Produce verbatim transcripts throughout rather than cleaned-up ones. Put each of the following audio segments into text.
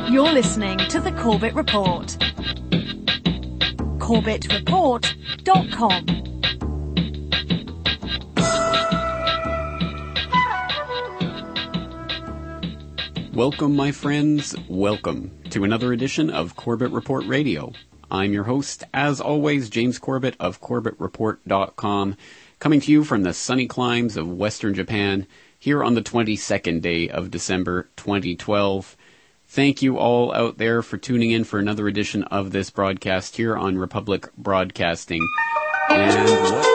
You're listening to The Corbett Report. corbett report dot com. Welcome, my friends. Welcome to another edition of Corbett Report Radio. I'm your host, as always, James Corbett of corbett report dot com, coming to you from the sunny climes of Western Japan here on the twenty-second day of December twenty twelve. Thank you all out there for tuning in for another edition of this broadcast here on Republic Broadcasting. And what...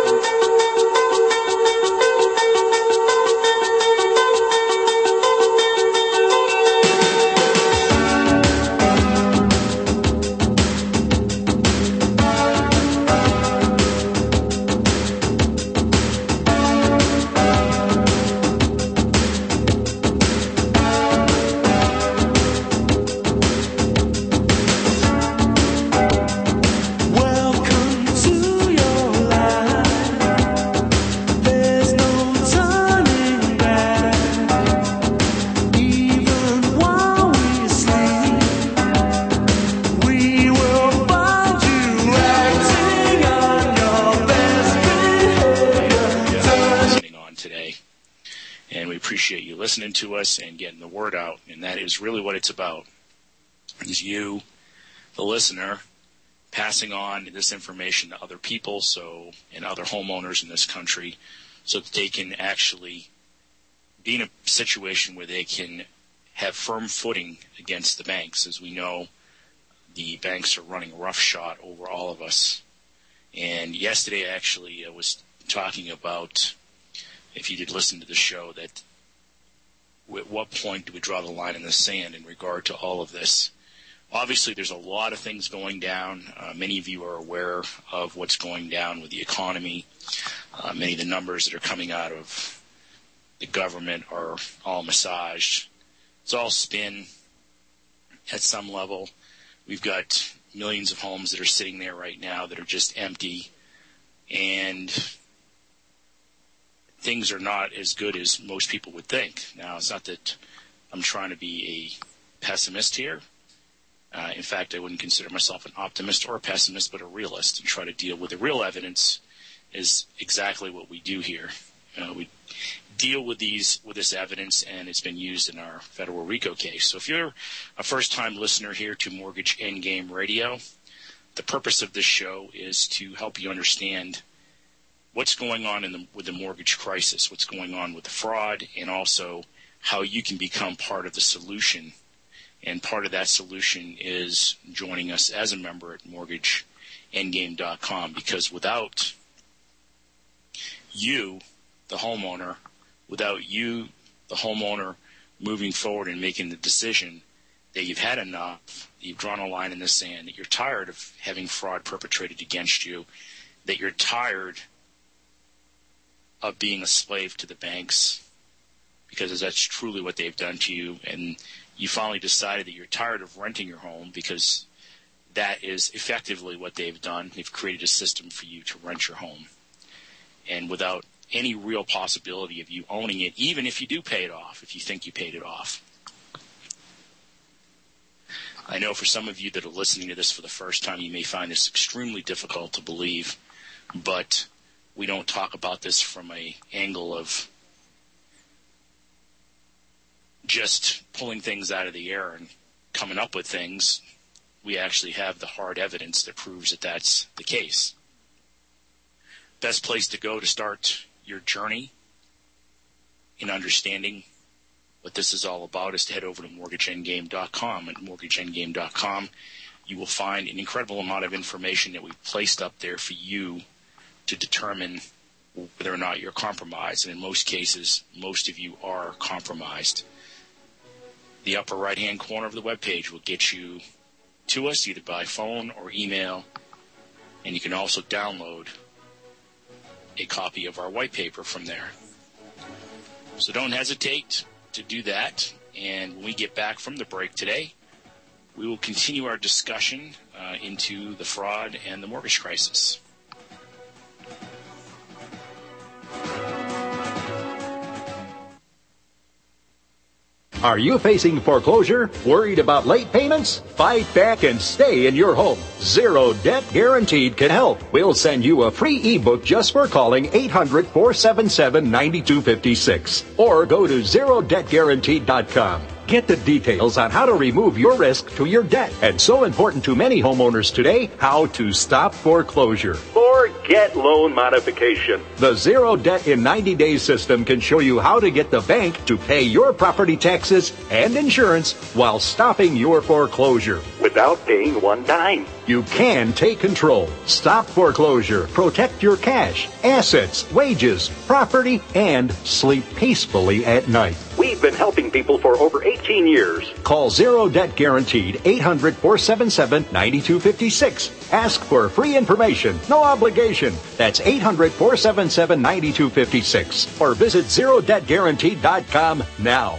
listening to us and getting the word out, and that is really what it's about, is you, the listener, passing on this information to other people so and other homeowners in this country so that they can actually be in a situation where they can have firm footing against the banks. As we know, the banks are running roughshod over all of us. And yesterday, actually, I was talking about, if you did listen to the show, that at what point do we draw the line in the sand in regard to all of this? Obviously, there's a lot of things going down. Uh, many of you are aware of what's going down with the economy. Uh, many of the numbers that are coming out of the government are all massaged. It's all spin at some level. We've got millions of homes that are sitting there right now that are just empty, and things are not as good as most people would think. Now, it's not that I'm trying to be a pessimist here. Uh, in fact, I wouldn't consider myself an optimist or a pessimist, but a realist, and try to deal with the real evidence is exactly what we do here. Uh, we deal with these with this evidence, and it's been used in our federal RICO case. So if you're a first-time listener here to Mortgage Endgame Radio, the purpose of this show is to help you understand what's going on in the, with the mortgage crisis, what's going on with the fraud, and also how you can become part of the solution. And part of that solution is joining us as a member at mortgage endgame dot com, because without you, the homeowner, without you, the homeowner, moving forward and making the decision that you've had enough, that you've drawn a line in the sand, that you're tired of having fraud perpetrated against you, that you're tired of being a slave to the banks, because that's truly what they've done to you, and you finally decided that you're tired of renting your home, because that is effectively what they've done. They've created a system for you to rent your home, and without any real possibility of you owning it, even if you do pay it off, if you think you paid it off. I know for some of you that are listening to this for the first time, you may find this extremely difficult to believe, but we don't talk about this from an angle of just pulling things out of the air and coming up with things. We actually have the hard evidence that proves that that's the case. Best place to go to start your journey in understanding what this is all about is to head over to mortgage endgame dot com. At mortgage endgame dot com, you will find an incredible amount of information that we've placed up there for you to determine whether or not you're compromised. And in most cases, most of you are compromised. The upper right-hand corner of the webpage will get you to us either by phone or email, and you can also download a copy of our white paper from there. So don't hesitate to do that, and when we get back from the break today, we will continue our discussion uh, into the fraud and the mortgage crisis. Are you facing foreclosure? Worried about late payments? Fight back and stay in your home. Zero Debt Guaranteed can help. We'll send you a free ebook just for calling eight hundred, four seven seven, nine two five six or go to zero debt guaranteed dot com. Get the details on how to remove your risk to your debt. And so important to many homeowners today, how to stop foreclosure or get loan modification. The Zero Debt in ninety days system can show you how to get the bank to pay your property taxes and insurance while stopping your foreclosure without paying one dime. You can take control, stop foreclosure, protect your cash, assets, wages, property, and sleep peacefully at night. We've been helping people for over eighteen years. Call Zero Debt Guaranteed, eight hundred, four seven seven, nine two five six. Ask for free information, no obligation. That's eight hundred, four seven seven, nine two five six. Or visit zero debt guaranteed dot com now.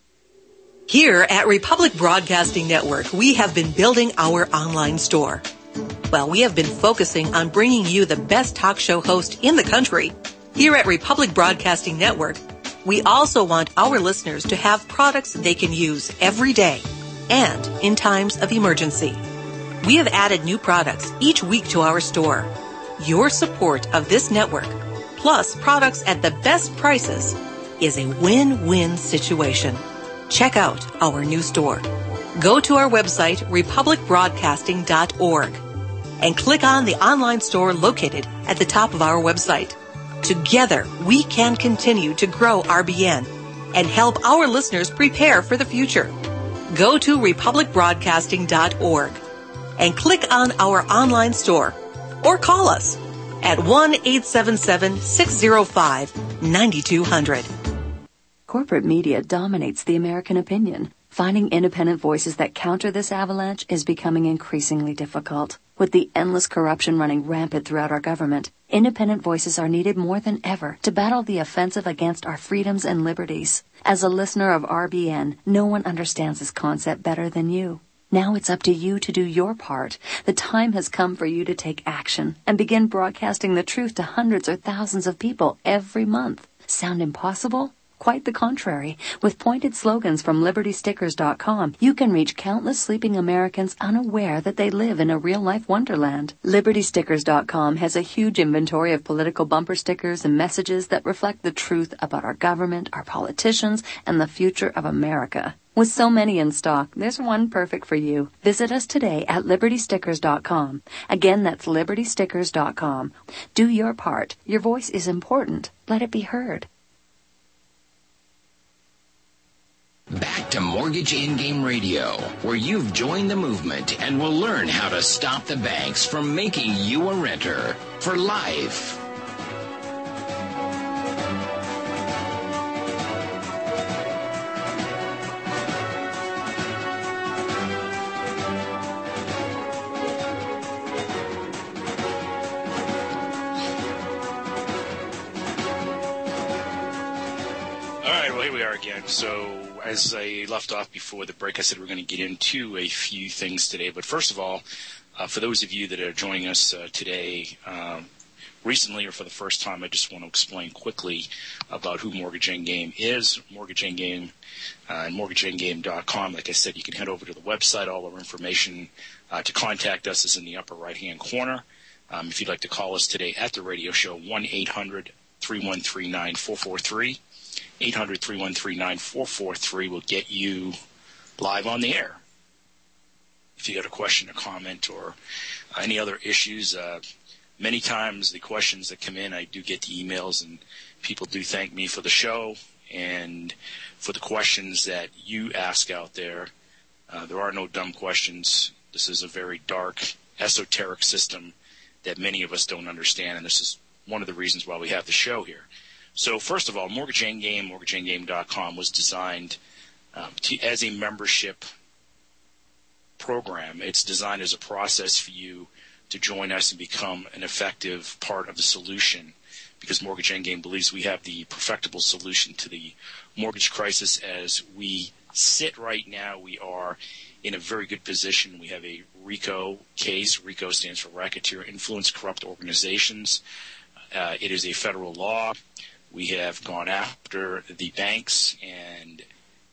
Here at Republic Broadcasting Network, we have been building our online store. Well, we have been focusing on bringing you the best talk show host in the country. Here at Republic Broadcasting Network, we also want our listeners to have products they can use every day and in times of emergency. We have added new products each week to our store. Your support of this network, plus products at the best prices, is a win-win situation. Check out our new store. Go to our website, republic broadcasting dot org, and click on the online store located at the top of our website. Together, we can continue to grow R B N and help our listeners prepare for the future. Go to republic broadcasting dot org and click on our online store or call us at one eight seven seven, six zero five, nine two zero zero. Corporate media dominates the American opinion. Finding independent voices that counter this avalanche is becoming increasingly difficult. With the endless corruption running rampant throughout our government, independent voices are needed more than ever to battle the offensive against our freedoms and liberties. As a listener of R B N, no one understands this concept better than you. Now it's up to you to do your part. The time has come for you to take action and begin broadcasting the truth to hundreds or thousands of people every month. Sound impossible? Quite the contrary. With pointed slogans from liberty stickers dot com, you can reach countless sleeping Americans unaware that they live in a real-life wonderland. liberty stickers dot com has a huge inventory of political bumper stickers and messages that reflect the truth about our government, our politicians, and the future of America. With so many in stock, there's one perfect for you. Visit us today at liberty stickers dot com. Again, that's liberty stickers dot com. Do your part. Your voice is important. Let it be heard. Back to Mortgage In-Game Radio, where you've joined the movement and will learn how to stop the banks from making you a renter for life. All right, well, here we are again. So as I left off before the break, I said we're going to get into a few things today. But first of all, uh, for those of you that are joining us uh, today um, recently or for the first time, I just want to explain quickly about who Mortgage Endgame is. Mortgage Endgame uh, and mortgage endgame dot com. Like I said, you can head over to the website. All our information uh, to contact us is in the upper right-hand corner. Um, if you'd like to call us today at the radio show, one eight hundred, three one three, nine four four three. eight hundred, three one three, nine four four three will get you live on the air. If you got a question or comment or any other issues, uh, many times the questions that come in, I do get the emails, and people do thank me for the show and for the questions that you ask out there. Uh, there are no dumb questions. This is a very dark, esoteric system that many of us don't understand, and this is one of the reasons why we have the show here. So first of all, Mortgage Endgame, mortgage endgame dot com was designed um, to, as a membership program. It's designed as a process for you to join us and become an effective part of the solution, because Mortgage Endgame believes we have the perfectible solution to the mortgage crisis. As we sit right now, we are in a very good position. We have a RICO case. RICO stands for Racketeer Influence Corrupt Organizations. Uh, it is a federal law. We have gone after the banks and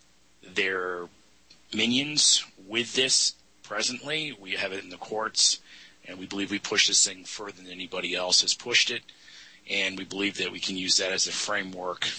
their minions with this presently. We have it in the courts, and we believe we push this thing further than anybody else has pushed it. And we believe that we can use that as a framework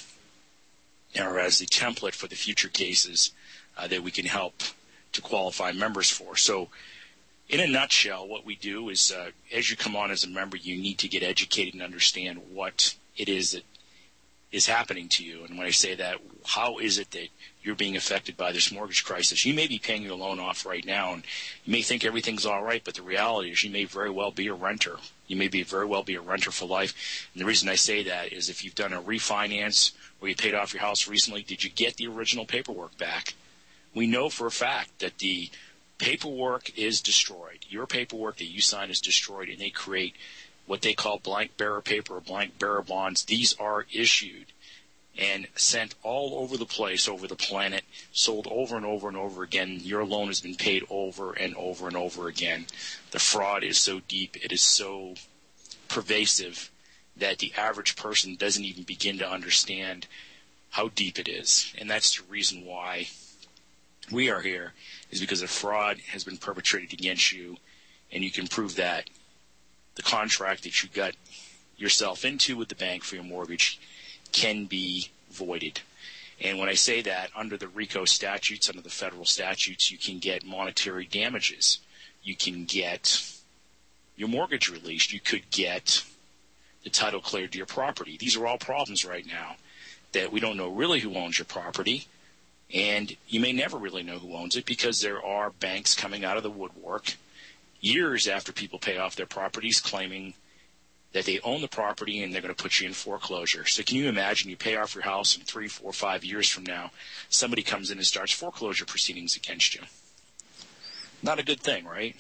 or as the template for the future cases uh, that we can help to qualify members for. So in a nutshell, what we do is uh, as you come on as a member, you need to get educated and understand what it is that is happening to you. And when I say that, how is it that you're being affected by this mortgage crisis? You may be paying your loan off right now, and you may think everything's all right, but the reality is you may very well be a renter. You may be very well be a renter for life. And the reason I say that is if you've done a refinance or you paid off your house recently, did you get the original paperwork back? We know for a fact that the paperwork is destroyed. Your paperwork that you sign is destroyed, and they create what they call blank bearer paper or blank bearer bonds. These are issued and sent all over the place, over the planet, sold over and over and over again. Your loan has been paid over and over and over again. The fraud is so deep, it is so pervasive that the average person doesn't even begin to understand how deep it is. And that's the reason why we are here, is because a fraud has been perpetrated against you, and you can prove that the contract that you got yourself into with the bank for your mortgage can be voided. And when I say that, under the RICO statutes, under the federal statutes, you can get monetary damages. You can get your mortgage released. You could get the title cleared to your property. These are all problems right now that we don't know really who owns your property. And you may never really know who owns it because there are banks coming out of the woodwork years after people pay off their properties claiming that they own the property and they're going to put you in foreclosure. So can you imagine you pay off your house and three, four, five years from now, somebody comes in and starts foreclosure proceedings against you? Not a good thing, right?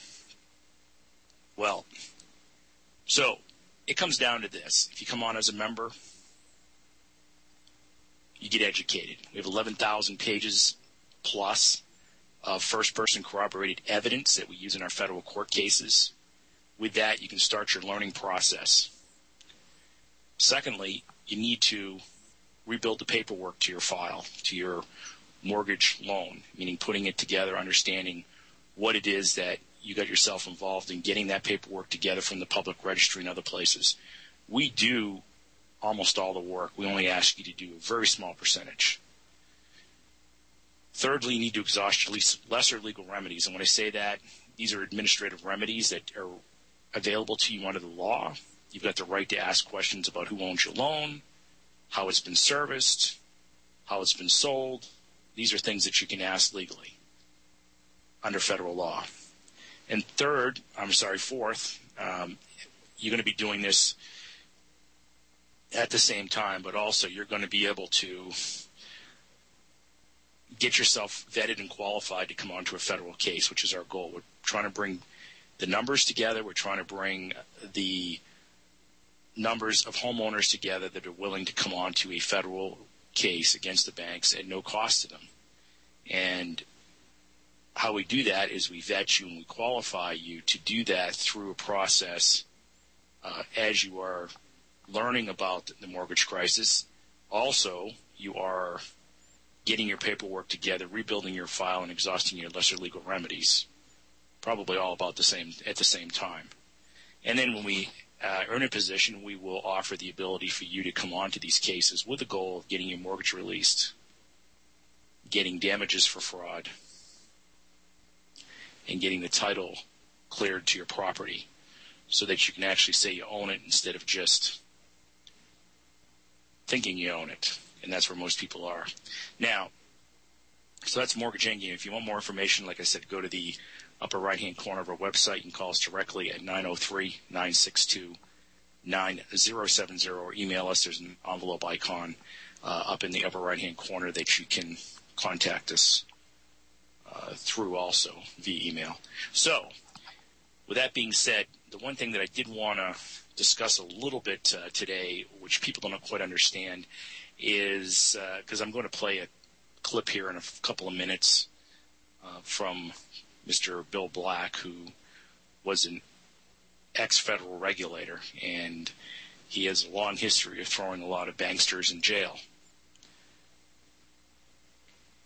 Well, so it comes down to this. If you come on as a member, you get educated. We have eleven thousand pages plus of first-person corroborated evidence that we use in our federal court cases. With that, you can start your learning process. Secondly, you need to rebuild the paperwork to your file, to your mortgage loan, meaning putting it together, understanding what it is that you got yourself involved in, getting that paperwork together from the public registry and other places. We do almost all the work. We only ask you to do a very small percentage. Thirdly, you need to exhaust your lesser legal remedies. And when I say that, these are administrative remedies that are available to you under the law. You've got the right to ask questions about who owns your loan, how it's been serviced, how it's been sold. These are things that you can ask legally under federal law. And third, I'm sorry, fourth, um, you're going to be doing this at the same time, but also you're going to be able to get yourself vetted and qualified to come onto a federal case, which is our goal. We're trying to bring the numbers together. We're trying to bring the numbers of homeowners together that are willing to come onto a federal case against the banks at no cost to them. And how we do that is we vet you and we qualify you to do that through a process uh, as you are learning about the mortgage crisis. Also, you are getting your paperwork together, rebuilding your file, and exhausting your lesser legal remedies, probably all about the same at the same time. And then when we uh, earn a position, we will offer the ability for you to come onto these cases with the goal of getting your mortgage released, getting damages for fraud, and getting the title cleared to your property so that you can actually say you own it instead of just thinking you own it. And that's where most people are. Now, so that's Mortgage Endgame. If you want more information, like I said, go to the upper right-hand corner of our website. You can call us directly at nine oh three, nine six two, nine oh seven oh or email us. There's an envelope icon uh, up in the upper right-hand corner that you can contact us uh, through also via email. So, with that being said, the one thing that I did want to discuss a little bit uh, today, which people don't quite understand, is because uh, I'm going to play a clip here in a f- couple of minutes uh, from Mister Bill Black, who was an ex-federal regulator, and he has a long history of throwing a lot of banksters in jail.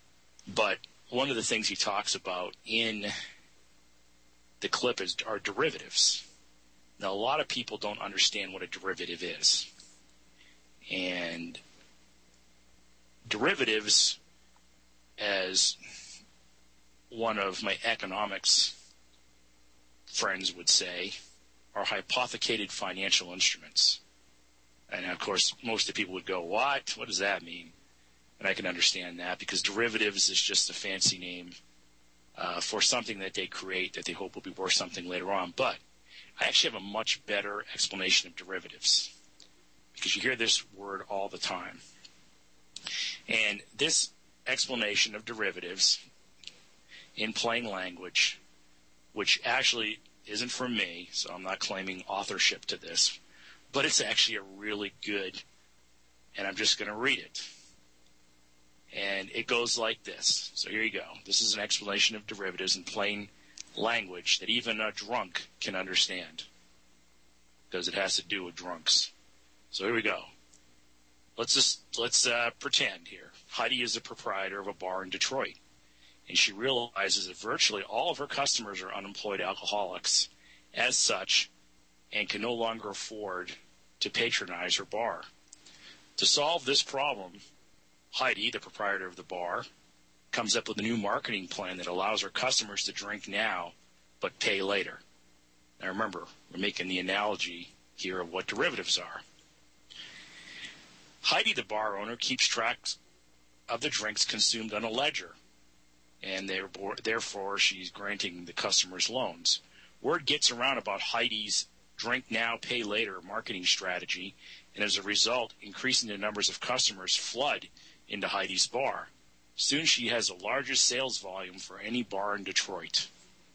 But one of the things he talks about in the clip is are derivatives. Now, a lot of people don't understand what a derivative is. And derivatives, as one of my economics friends would say, are hypothecated financial instruments. And, of course, most of the people would go, what? What does that mean? And I can understand that because derivatives is just a fancy name uh, for something that they create that they hope will be worth something later on. But I actually have a much better explanation of derivatives because you hear this word all the time. And this explanation of derivatives in plain language, which actually isn't from me, so I'm not claiming authorship to this, but it's actually a really good, and I'm just going to read it. And it goes like this. So here you go. This is an explanation of derivatives in plain language that even a drunk can understand because it has to do with drunks. So here we go. Let's just let's uh, pretend here. Heidi is the proprietor of a bar in Detroit, and she realizes that virtually all of her customers are unemployed alcoholics as such and can no longer afford to patronize her bar. To solve this problem, Heidi, the proprietor of the bar, comes up with a new marketing plan that allows her customers to drink now but pay later. Now remember, we're making the analogy here of what derivatives are. Heidi, the bar owner, keeps track of the drinks consumed on a ledger, and therefore she's granting the customers loans. Word gets around about Heidi's drink now, pay later marketing strategy, and as a result, increasing the numbers of customers flood into Heidi's bar. Soon she has the largest sales volume for any bar in Detroit.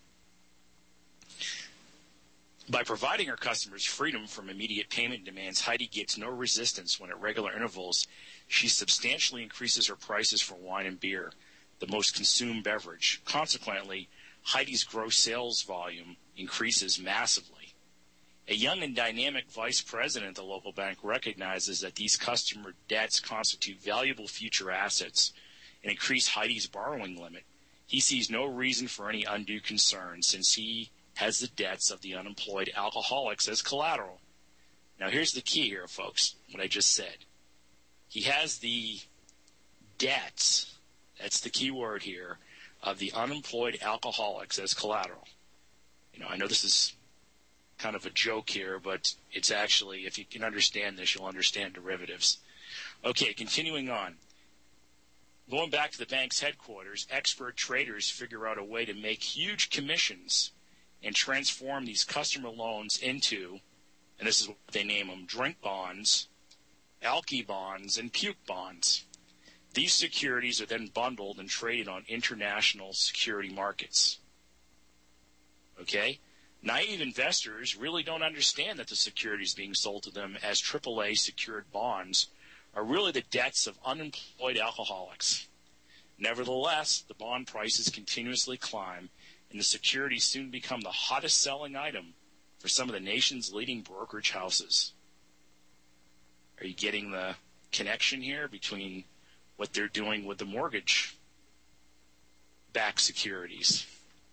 By providing her customers freedom from immediate payment demands, Heidi gets no resistance when at regular intervals she substantially increases her prices for wine and beer, the most consumed beverage. Consequently, Heidi's gross sales volume increases massively. A young and dynamic vice president of the local bank recognizes that these customer debts constitute valuable future assets and increase Heidi's borrowing limit. He sees no reason for any undue concern since he has the debts of the unemployed alcoholics as collateral. Now here's the key here, folks, what I just said. He has the debts, that's the key word here, of the unemployed alcoholics as collateral. You know, I know this is kind of a joke here, but it's actually, if you can understand this, you'll understand derivatives. Okay, continuing on. Going back to the bank's headquarters, expert traders figure out a way to make huge commissions and transform these customer loans into, and this is what they name them, drink bonds, alky bonds, and puke bonds. These securities are then bundled and traded on international security markets. Okay? Naive investors really don't understand that the securities being sold to them as triple A secured bonds are really the debts of unemployed alcoholics. Nevertheless, the bond prices continuously climb, and the securities soon become the hottest selling item for some of the nation's leading brokerage houses. Are you getting the connection here between what they're doing with the mortgage-backed securities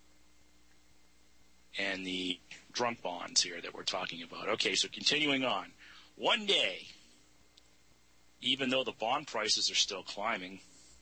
and the drunk bonds here that we're talking about? Okay, so continuing on. One day, even though the bond prices are still climbing,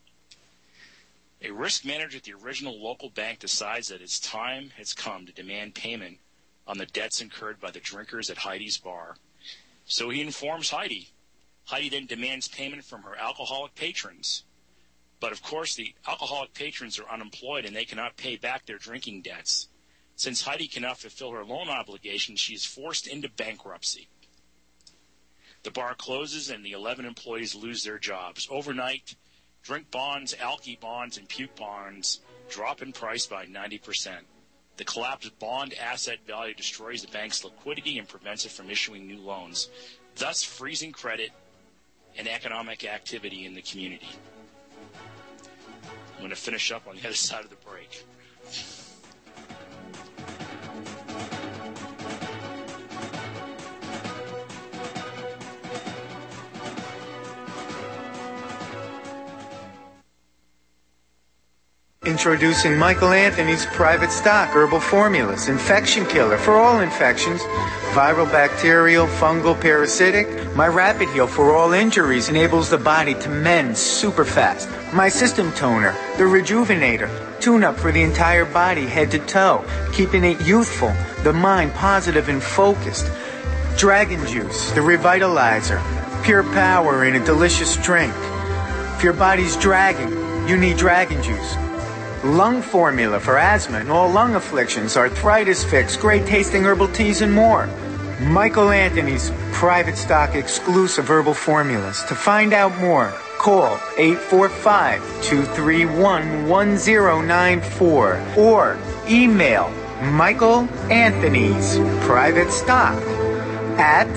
a risk manager at the original local bank decides that its time has come to demand payment on the debts incurred by the drinkers at Heidi's bar. So he informs Heidi. Heidi then demands payment from her alcoholic patrons. But of course, the alcoholic patrons are unemployed and they cannot pay back their drinking debts. Since Heidi cannot fulfill her loan obligations, she is forced into bankruptcy. The bar closes and the eleven employees lose their jobs. Overnight, drink bonds, alky bonds, and puke bonds drop in price by ninety percent. The collapsed bond asset value destroys the bank's liquidity and prevents it from issuing new loans, thus freezing credit and economic activity in the community. I'm going to finish up on the other side of the break. Introducing Michael Anthony's Private Stock Herbal Formulas, infection killer for all infections, viral, bacterial, fungal, parasitic. My Rapid Heal for all injuries enables the body to mend super fast. My System Toner, the Rejuvenator, tune-up for the entire body, head to toe, keeping it youthful, the mind positive and focused. Dragon Juice, the Revitalizer, pure power in a delicious drink. If your body's dragging, you need Dragon Juice. Lung Formula for asthma and all lung afflictions, arthritis fix, great tasting herbal teas, and more. Michael Anthony's Private Stock exclusive herbal formulas. To find out more, call eight four five, two three one, one zero nine four or email Michael Anthony's Private Stock at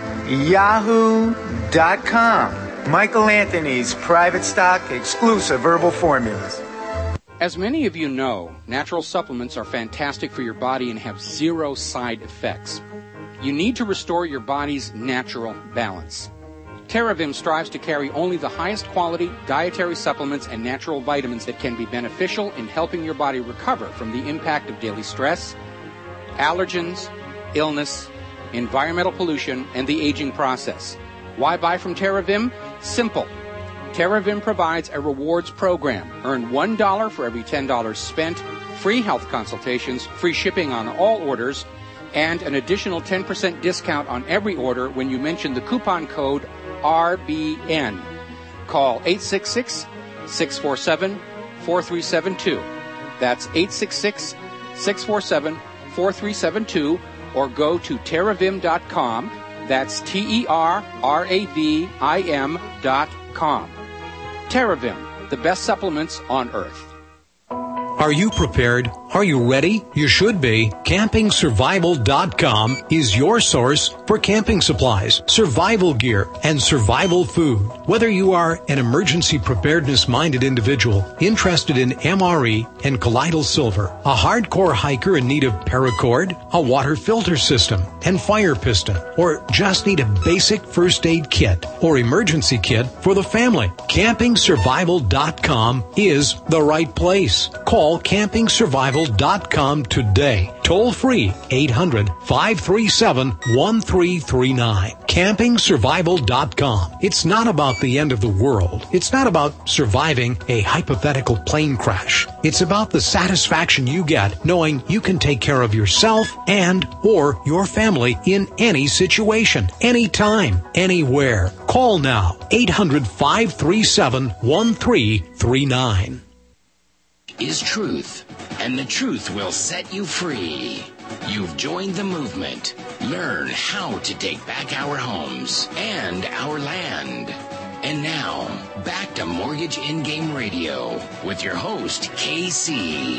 yahoo dot com. Michael Anthony's Private Stock exclusive herbal formulas. As many of you know, natural supplements are fantastic for your body and have zero side effects. You need to restore your body's natural balance. TerraVim strives to carry only the highest quality dietary supplements and natural vitamins that can be beneficial in helping your body recover from the impact of daily stress, allergens, illness, environmental pollution, and the aging process. Why buy from TerraVim? Simple. TerraVim provides a rewards program. Earn one dollar for every ten dollars spent, free health consultations, free shipping on all orders, and an additional ten percent discount on every order when you mention the coupon code R B N. Call eight six six, six four seven, four three seven two. That's eight six six, six four seven, four three seven two, or go to terravim dot com. That's T E R R A V I M dot com. TerraVim, the best supplements on earth. Are you prepared? Are you ready? You should be. camping survival dot com is your source for camping supplies, survival gear, and survival food. Whether you are an emergency preparedness-minded individual interested in M R E and colloidal silver, a hardcore hiker in need of paracord, a water filter system, and fire piston, or just need a basic first aid kit or emergency kit for the family, camping survival dot com is the right place. Call camping survival dot com today. Toll free eight hundred, five three seven, one three three nine. camping survival dot com. It's not about the end of the world. It's not about surviving a hypothetical plane crash. It's about the satisfaction you get knowing you can take care of yourself and or your family in any situation, anytime, anywhere. Call now, eight hundred, five three seven, one three three nine. Is truth, and the truth will set you free. You've joined the movement. Learn how to take back our homes and our land. And now, back to Mortgage In-Game Radio with your host, K C.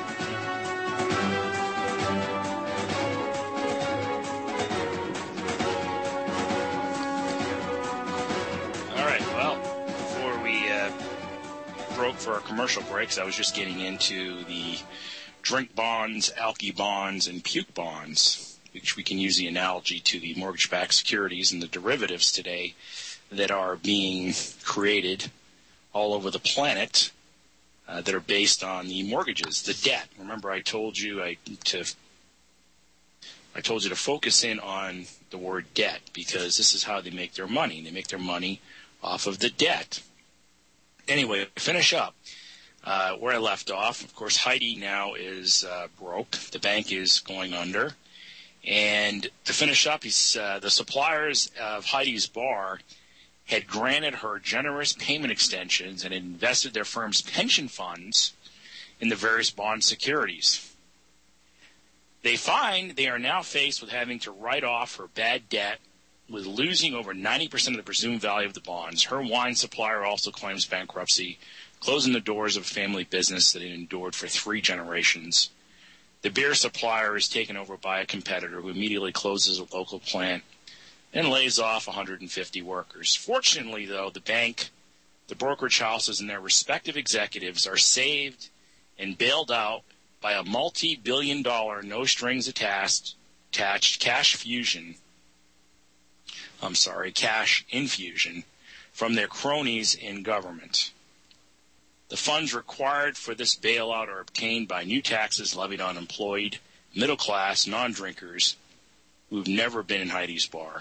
For our commercial breaks, I was just getting into the drink bonds, alky bonds, and puke bonds, which we can use the analogy to the mortgage-backed securities and the derivatives today that are being created all over the planet uh, that are based on the mortgages, the debt. Remember, I told you I to I told you to focus in on the word debt because this is how they make their money. They make their money off of the debt. Anyway, to finish up uh, where I left off, of course, Heidi now is uh, broke. The bank is going under. And to finish up, he's, uh, the suppliers of Heidi's bar had granted her generous payment extensions and invested their firm's pension funds in the various bond securities. They find they are now faced with having to write off her bad debt, with losing over ninety percent of the presumed value of the bonds. Her wine supplier also claims bankruptcy, closing the doors of a family business that had endured for three generations. The beer supplier is taken over by a competitor who immediately closes a local plant and lays off one hundred fifty workers. Fortunately, though, the bank, the brokerage houses, and their respective executives are saved and bailed out by a multi-billion dollar, no-strings-attached attached cash fusion I'm sorry, cash infusion from their cronies in government. The funds required for this bailout are obtained by new taxes levied on employed, middle-class, non-drinkers who've never been in Heidi's bar.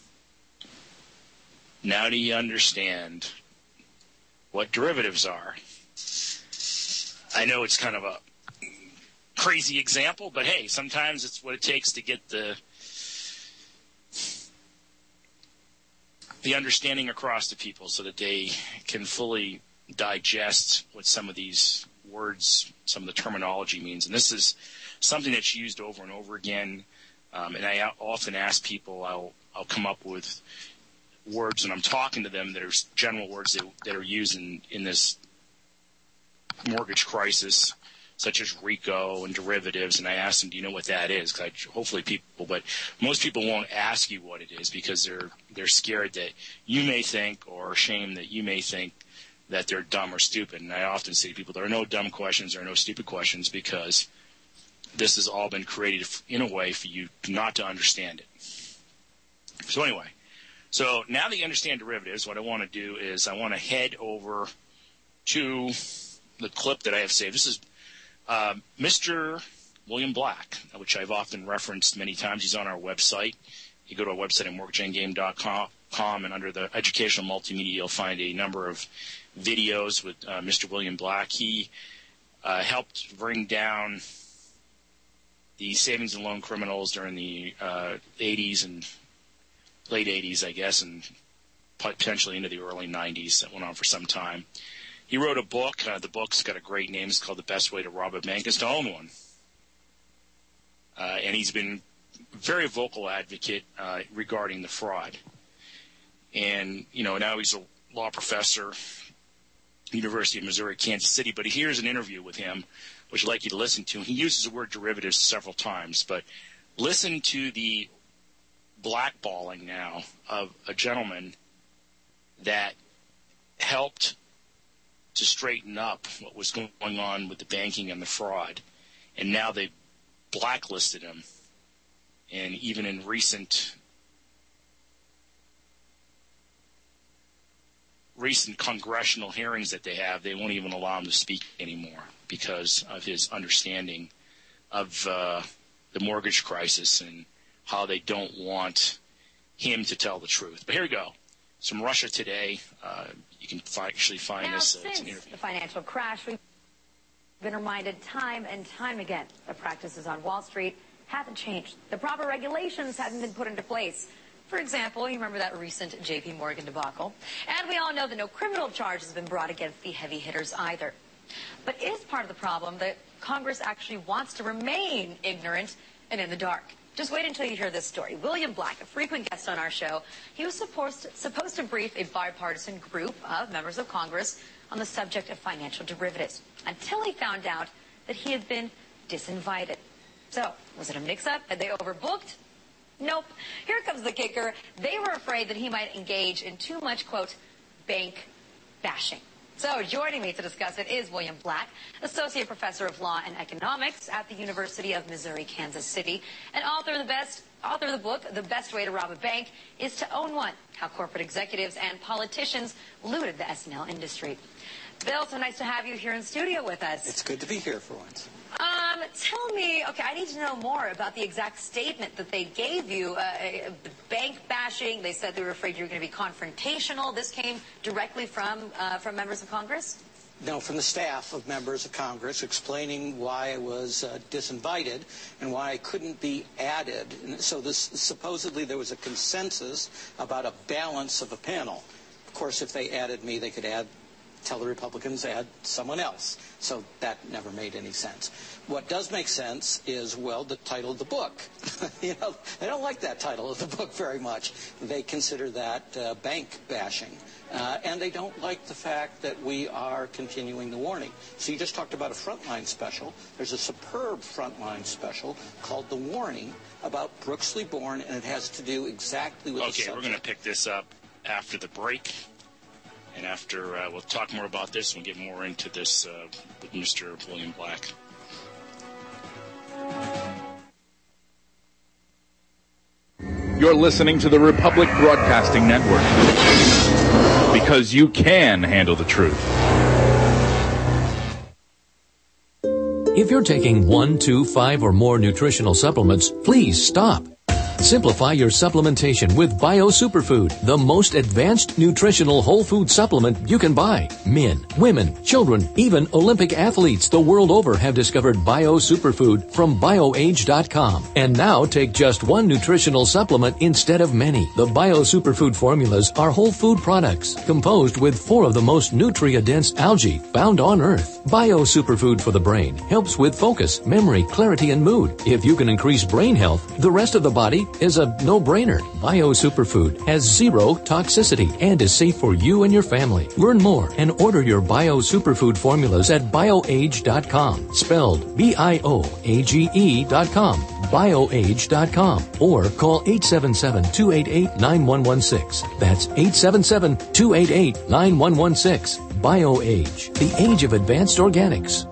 Now do you understand what derivatives are? I know it's kind of a crazy example, but hey, sometimes it's what it takes to get the the understanding across to people so that they can fully digest what some of these words, some of the terminology means. And this is something that's used over and over again. Um, and I often ask people, I'll I'll come up with words when I'm talking to them that are general words that, that are used in, in this mortgage crisis, such as RICO and derivatives, and I ask them, do you know what that is? Because hopefully people, but most people won't ask you what it is because they're they're scared that you may think, or ashamed that you may think that they're dumb or stupid. And I often say to people, there are no dumb questions, there are no stupid questions, because this has all been created in a way for you not to understand it. So anyway, so now that you understand derivatives, what I want to do is I want to head over to the clip that I have saved. This is uh, Mister William Black, which I've often referenced many times. He's on our website. You go to our website at mortgage endgame dot com, and under the educational multimedia, you'll find a number of videos with uh, Mister William Black. He uh, helped bring down the savings and loan criminals during the uh, eighties and late eighties, I guess, and potentially into the early nineties. That went on for some time. He wrote a book. Uh, the book's got a great name. It's called The Best Way to Rob a Bank is to Own One. Uh, and he's been a very vocal advocate uh, regarding the fraud. And, you know, now he's a law professor, University of Missouri, Kansas City. But here's an interview with him, which I'd like you to listen to. He uses the word derivatives several times. But listen to the blackballing now of a gentleman that helped to straighten up what was going on with the banking and the fraud. And now they blacklisted him. And even in recent recent congressional hearings that they have, they won't even allow him to speak anymore because of his understanding of uh, the mortgage crisis and how they don't want him to tell the truth. But here we go. It's from Russia Today. Uh, you can fi- actually find now, this. Uh, since it's an interview. The financial crash, we've been reminded time and time again that practices on Wall Street haven't changed. The proper regulations haven't been put into place. For example, you remember that recent J P Morgan debacle. And we all know that no criminal charge has been brought against the heavy hitters either. But is part of the problem that Congress actually wants to remain ignorant and in the dark? Just wait until you hear this story. William Black, a frequent guest on our show, he was supposed to, supposed to brief a bipartisan group of members of Congress on the subject of financial derivatives until he found out that he had been disinvited. So, was it a mix-up? Had they overbooked? Nope. Here comes the kicker. They were afraid that he might engage in too much, quote, bank bashing. So joining me to discuss it is William Black, Associate Professor of Law and Economics at the University of Missouri, Kansas City, and author of the best author of the book, The Best Way to Rob a Bank is to Own One, How Corporate Executives and Politicians Looted the S and L Industry. Bill, so nice to have you here in studio with us. It's good to be here for once. Um, tell me, okay, I need to know more about the exact statement that they gave you. Uh, the bank bashing, they said they were afraid you were going to be confrontational. This came directly from uh, from members of Congress? No, from the staff of members of Congress explaining why I was uh, disinvited and why I couldn't be added. And so this supposedly there was a consensus about a balance of a panel. Of course, if they added me, they could add tell the Republicans add someone else. So that never made any sense. What does make sense is, well, the title of the book. you know, they don't like that title of the book very much. They consider that uh, bank bashing. Uh, and they don't like the fact that we are continuing the warning. So you just talked about a Frontline special. There's a superb Frontline special called The Warning about Brooks Lee Born, and it has to do exactly with okay, the subject. Okay, we're going to pick this up after the break. And after, uh, we'll talk more about this and we'll get more into this uh, with Mister William Black. You're listening to the Republic Broadcasting Network. Because you can handle the truth. If you're taking one, two, five, or more nutritional supplements, please stop. Simplify your supplementation with Bio Superfood, the most advanced nutritional whole food supplement you can buy. Men, women, children, even Olympic athletes the world over have discovered Bio Superfood from BioAge dot com. And now take just one nutritional supplement instead of many. The Bio Superfood formulas are whole food products composed with four of the most nutrient-dense algae found on Earth. Bio Superfood for the brain helps with focus, memory, clarity, and mood. If you can increase brain health, the rest of the body is a no-brainer. Bio Superfood has zero toxicity and is safe for you and your family. Learn more and order your Bio Superfood formulas at BioAge dot com, spelled B I O A G E dot com, BioAge dot com, or call eight seven seven, two eight eight, nine one one six. That's eight seven seven, two eight eight, nine one one six. BioAge, the age of advanced organics.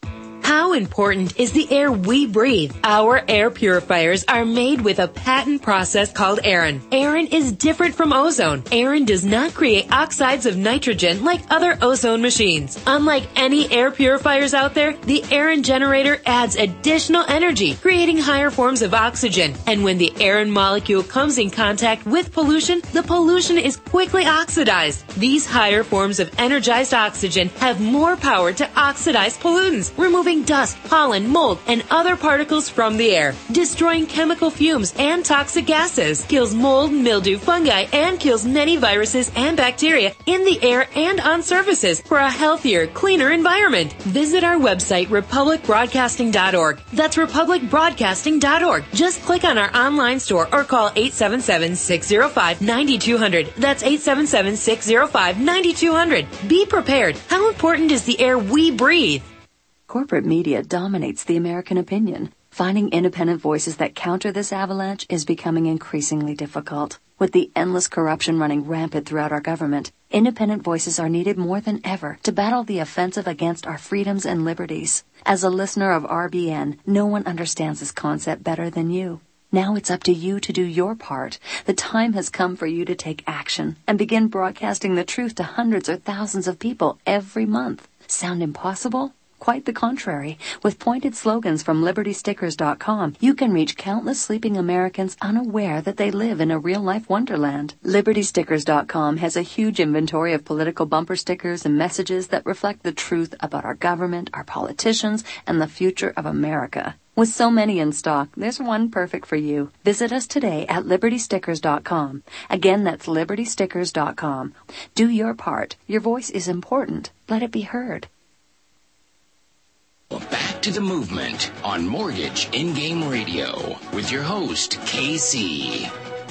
How important is the air we breathe? Our air purifiers are made with a patent process called Aeron. Aeron is different from ozone. Aeron does not create oxides of nitrogen like other ozone machines. Unlike any air purifiers out there, the Aeron generator adds additional energy, creating higher forms of oxygen. And when the Aeron molecule comes in contact with pollution, the pollution is quickly oxidized. These higher forms of energized oxygen have more power to oxidize pollutants, removing dust, pollen, mold, and other particles from the air, destroying chemical fumes and toxic gases, kills mold, mildew, fungi, and kills many viruses and bacteria in the air and on surfaces for a healthier, cleaner environment. Visit our website, republic broadcasting dot org. That's republic broadcasting dot org. Just click on our online store or call eight seven seven, six zero five, nine two zero zero. That's eight seven seven, six zero five, nine two zero zero. Be prepared. How important is the air we breathe? Corporate media dominates the American opinion. Finding independent voices that counter this avalanche is becoming increasingly difficult. With the endless corruption running rampant throughout our government, independent voices are needed more than ever to battle the offensive against our freedoms and liberties. As a listener of R B N, no one understands this concept better than you. Now it's up to you to do your part. The time has come for you to take action and begin broadcasting the truth to hundreds or thousands of people every month. Sound impossible? Quite the contrary. With pointed slogans from liberty stickers dot com, you can reach countless sleeping Americans unaware that they live in a real-life wonderland. liberty stickers dot com has a huge inventory of political bumper stickers and messages that reflect the truth about our government, our politicians, and the future of America. With so many in stock, there's one perfect for you. Visit us today at liberty stickers dot com. Again, that's liberty stickers dot com. Do your part. Your voice is important. Let it be heard. Back to the movement on Mortgage In-Game Radio with your host, K C.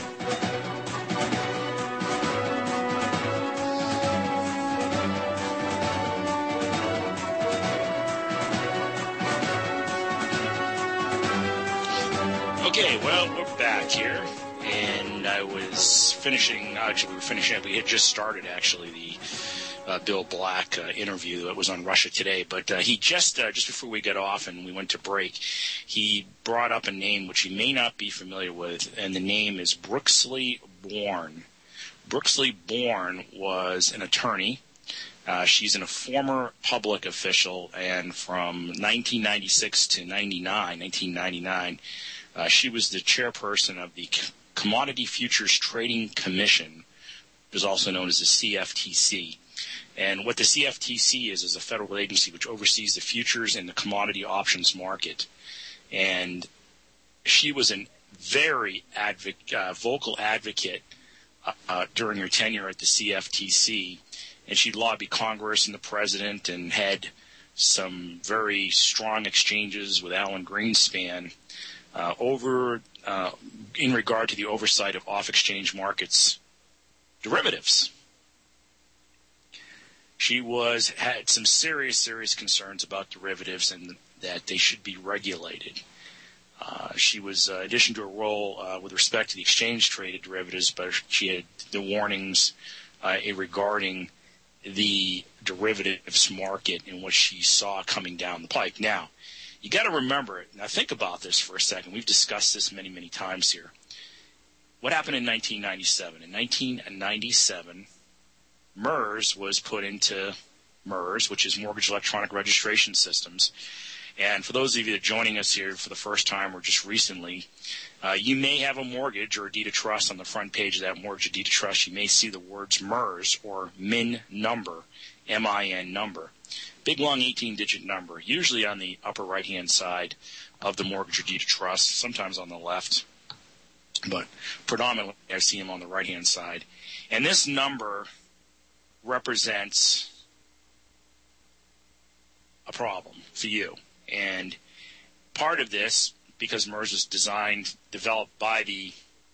Okay, well, we're back here, and I was finishing, actually, we were finishing up, we had just started, actually, the Uh, Bill Black uh, interview that was on Russia Today, but uh, he just uh, just before we got off and we went to break, he brought up a name which you may not be familiar with, and the name is Brooksley Born. Brooksley Born was an attorney. Uh, she's a former public official, and from nineteen ninety-six to ninety-nine, nineteen ninety-nine, uh, she was the chairperson of the Commodity Futures Trading Commission, which is also known as the C F T C. And what the C F T C is is a federal agency which oversees the futures and the commodity options market. And she was a very advoc- uh, vocal advocate uh, uh, during her tenure at the C F T C. And she lobbied Congress and the president and had some very strong exchanges with Alan Greenspan uh, over uh, in regard to the oversight of off-exchange markets derivatives. She was had some serious, serious concerns about derivatives and that they should be regulated. Uh, she was, uh, in addition to her role uh, with respect to the exchange-traded derivatives, but she had the warnings uh, regarding the derivatives market and what she saw coming down the pike. Now, you got to remember it. Now, think about this for a second. We've discussed this many, many times here. What happened in nineteen ninety-seven? In nineteen ninety-seven, MERS was put into MERS, which is Mortgage Electronic Registration Systems, And for those of you that are joining us here for the first time or just recently, uh, you may have a mortgage or a deed of trust on the front page of that mortgage or deed of trust. You may see the words M E R S or M I N number, M I N number. Big, long eighteen-digit number, usually on the upper right-hand side of the mortgage or deed of trust, sometimes on the left, but predominantly I see them on the right-hand side. And this number represents a problem for you. And part of this, because M E R S is designed, developed by the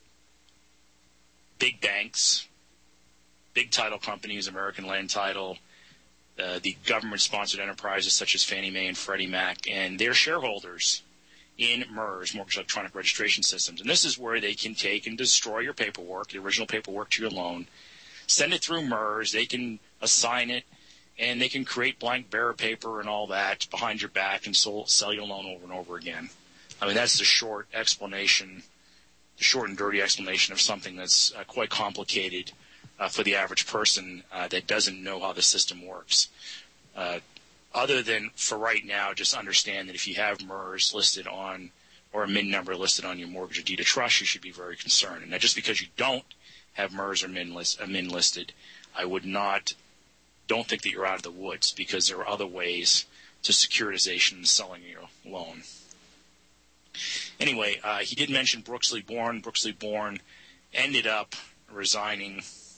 big banks, big title companies, American Land Title, uh, the government-sponsored enterprises such as Fannie Mae and Freddie Mac, and their shareholders in M E R S, Mortgage Electronic Registration Systems. And this is where they can take and destroy your paperwork, the original paperwork to your loan, send it through M E R S, they can assign it, and they can create blank bearer paper and all that behind your back and sell, sell your loan over and over again. I mean, that's the short explanation, the short and dirty explanation of something that's uh, quite complicated uh, for the average person uh, that doesn't know how the system works. Uh, other than for right now, just understand that if you have M E R S listed on, or a M I N number listed on your mortgage or deed of trust, you should be very concerned. And now, just because you don't have M E R S or M I N, list, uh, M I N listed, I would not, don't think that you're out of the woods, because there are other ways to securitization and selling your loan. Anyway, uh, he did mention Brooksley Born. Brooksley Born ended up resigning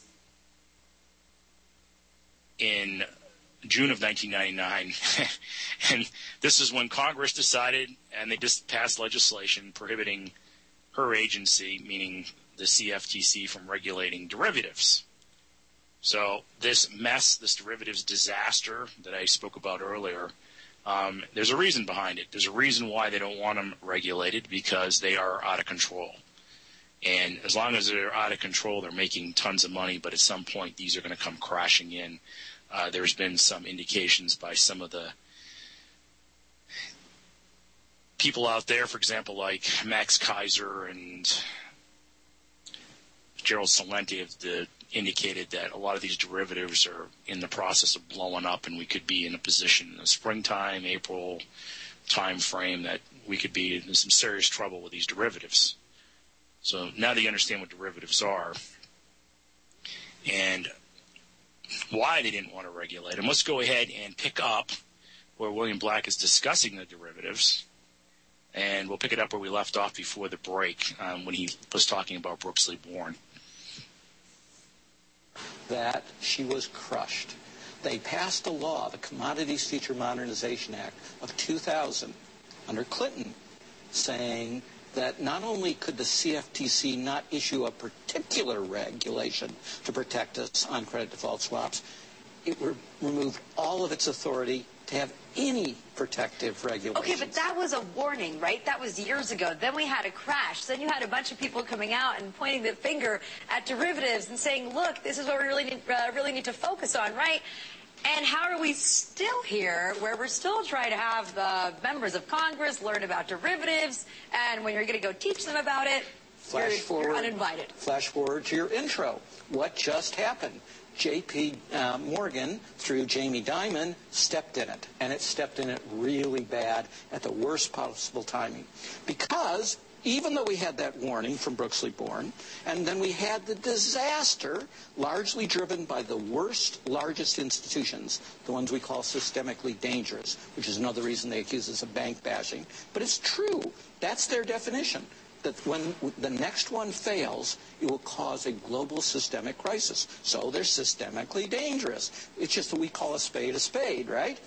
in June of nineteen ninety-nine. And this is when Congress decided, and they just passed legislation prohibiting her agency, meaning the C F T C, from regulating derivatives. So this mess, this derivatives disaster that I spoke about earlier, um, there's a reason behind it. There's a reason why they don't want them regulated, because they are out of control. And as long as they're out of control, they're making tons of money, but at some point these are going to come crashing in. Uh, there's been some indications by some of the people out there, for example, like Max Kaiser and Gerald Celente, have the, indicated that a lot of these derivatives are in the process of blowing up, and we could be in a position in the springtime, April time frame, that we could be in some serious trouble with these derivatives. So now that you understand what derivatives are and why they didn't want to regulate them, let's go ahead and pick up where William Black is discussing the derivatives, and we'll pick it up where we left off before the break, um, when he was talking about Brooksley Born. That she was crushed. They passed a law, the Commodities Feature Modernization Act of two thousand, under Clinton, saying that not only could the C F T C not issue a particular regulation to protect us on credit default swaps, it re- removed all of its authority to have any protective regulations. Okay, but that was a warning, right? That was years ago. Then we had a crash. Then you had a bunch of people coming out and pointing the finger at derivatives and saying, look, this is what we really need, uh, really need to focus on, right? And how are we still here where we're still trying to have the members of Congress learn about derivatives, and when you're going to go teach them about it, flash you're, forward, you're uninvited. Flash forward to your intro. What just happened? J P Uh, Morgan, through Jamie Dimon, stepped in it, and it stepped in it really bad at the worst possible timing. Because even though we had that warning from Brooksley Born, and then we had the disaster largely driven by the worst, largest institutions, the ones we call systemically dangerous, which is another reason they accuse us of bank bashing. But it's true. That's their definition. That when the next one fails, it will cause a global systemic crisis. So they're systemically dangerous. It's just that we call a spade a spade, right?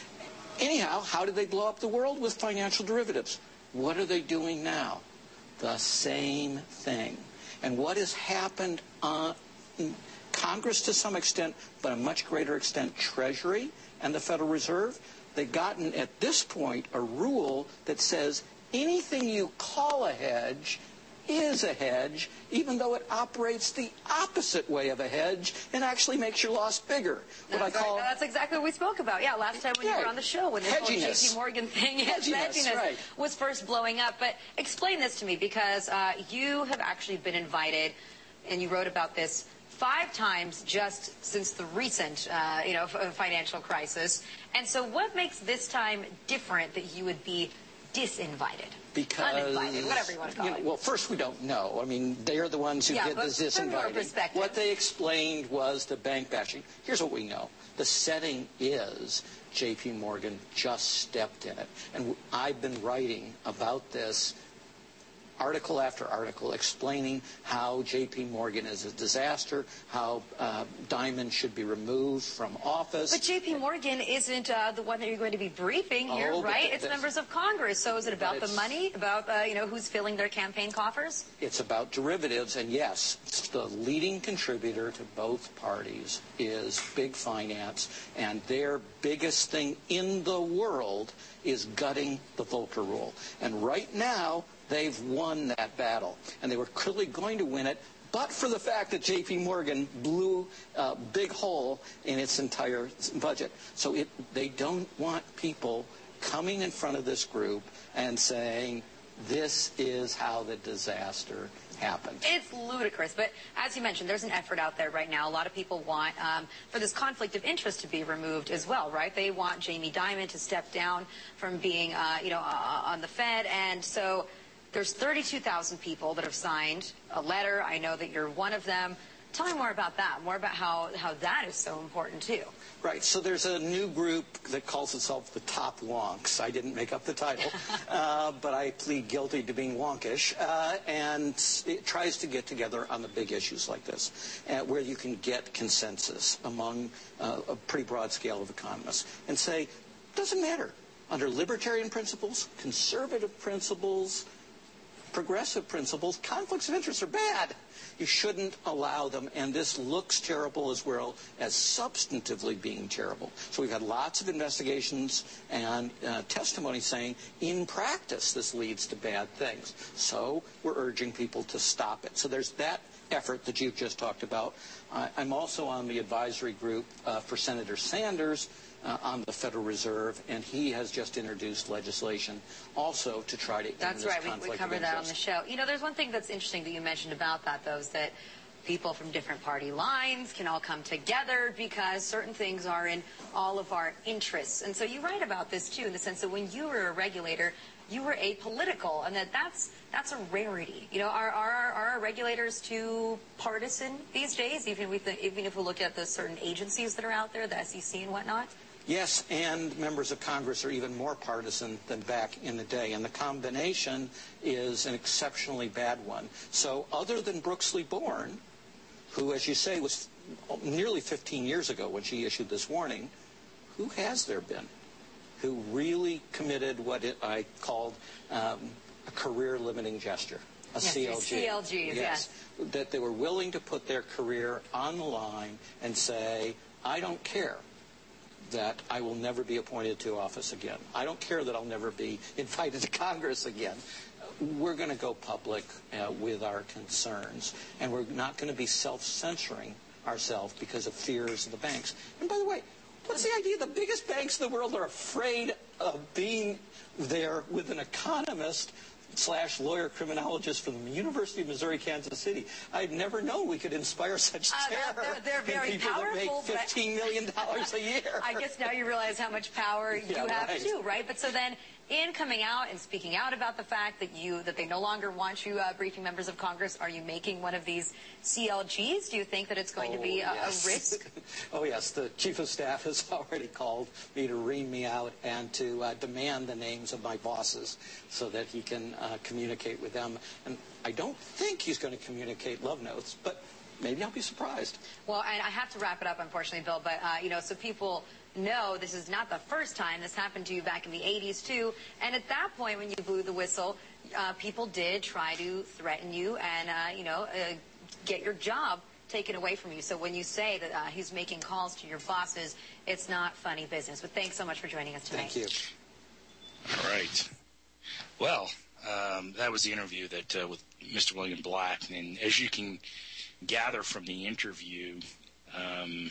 Anyhow, how did they blow up the world? With financial derivatives. What are they doing now? The same thing. And what has happened on Congress to some extent, but a much greater extent Treasury and the Federal Reserve, they've gotten at this point a rule that says anything you call a hedge is a hedge, even though it operates the opposite way of a hedge and actually makes your loss bigger. What that's, I call right. That's exactly what we spoke about. Yeah, last time when yeah. you were on the show, when this whole J P Morgan thing yes, hedginess right. was first blowing up. But explain this to me, because uh, you have actually been invited, and you wrote about this five times just since the recent, uh, you know, f- financial crisis. And so what makes this time different that you would be disinvited? Because, uninvited, whatever you want to call you know, it. well, first, we don't know. I mean, they're the ones who Yeah, did but the from your disinviting. perspective. What they explained was the bank bashing. Here's what we know. The setting is J P. Morgan just stepped in it. And I've been writing about this article after article explaining how J P. Morgan is a disaster, how uh, Diamond should be removed from office. But J P. Morgan isn't uh, the one that you're going to be briefing here, Oh, but right? th- It's this- members of Congress. So is it about the it's- money, about, uh, you know, who's filling their campaign coffers? It's about derivatives, and yes, the leading contributor to both parties is big finance, and their biggest thing in the world is gutting the Volcker rule. And right now, they've won that battle, and they were clearly going to win it, but for the fact that J P. Morgan blew a big hole in its entire budget. So it, they don't want people coming in front of this group and saying, this is how the disaster happened. It's ludicrous, but as you mentioned, there's an effort out there right now. A lot of people want um, for this conflict of interest to be removed as well, right? They want Jamie Dimon to step down from being, uh, you know, uh, on the Fed, and so there's thirty-two thousand people that have signed a letter. I know that you're one of them. Tell me more about that, more about how, how that is so important, too. Right. So there's a new group that calls itself the Top Wonks. I didn't make up the title, uh, but I plead guilty to being wonkish. Uh, and it tries to get together on the big issues like this, uh, where you can get consensus among uh, a pretty broad scale of economists and say, doesn't matter. Under libertarian principles, conservative principles, progressive principles, conflicts of interest are bad. You shouldn't allow them, and this looks terrible as well as substantively being terrible. So we've had lots of investigations and uh, testimony saying, in practice, this leads to bad things. So we're urging people to stop it. So there's that effort that you've just talked about. Uh, I'm also on the advisory group uh, for Senator Sanders uh, on the Federal Reserve, and he has just introduced legislation also to try to end That's this right. We, conflict we of covered that on interest. the show. You know, there's one thing that's interesting that you mentioned about that, though, is that people from different party lines can all come together because certain things are in all of our interests. And so you write about this, too, in the sense that when you were a regulator, you were apolitical, and that that's, that's a rarity. You know, are, are, are our regulators too partisan these days, even if, we, even if we look at the certain agencies that are out there, the S E C and whatnot? Yes, and members of Congress are even more partisan than back in the day, and the combination is an exceptionally bad one. So other than Brooksley Born, who, as you say, was nearly fifteen years ago when she issued this warning, who has there been who really committed what it, I called um, a career-limiting gesture, a yes, C L G? C L Gs, yes. yes. That they were willing to put their career on the line and say, I don't care that I will never be appointed to office again. I don't care that I'll never be invited to Congress again. We're going to go public uh, with our concerns, and we're not going to be self-censoring ourselves because of fears of the banks. And by the way, what's the idea? The biggest banks in the world are afraid of being there with an economist slash lawyer criminologist from the University of Missouri, Kansas City. I'd never known we could inspire such Uh, terror they're, they're very in people powerful, that make fifteen million dollars a year. I guess now you realize how much power you Yeah, have right. too, right? But so then, in coming out and speaking out about the fact that you that they no longer want you uh, briefing members of Congress, are you making one of these C L Gs? Do you think that it's going Oh, to be a, yes. a risk? Oh, yes. The chief of staff has already called me to ream me out and to uh, demand the names of my bosses so that he can uh, communicate with them. And I don't think he's going to communicate love notes, but maybe I'll be surprised. Well, and I have to wrap it up, unfortunately, Bill, but, uh, you know, so people know this is not the first time. This happened to you back in the eighties, too. And at that point, when you blew the whistle, uh, people did try to threaten you and, uh, you know, uh, get your job taken away from you. So when you say that uh, he's making calls to your bosses, it's not funny business. But thanks so much for joining us tonight. Thank you. All right. Well, um, that was the interview that uh, with Mister William Black. And as you can gather from the interview, um,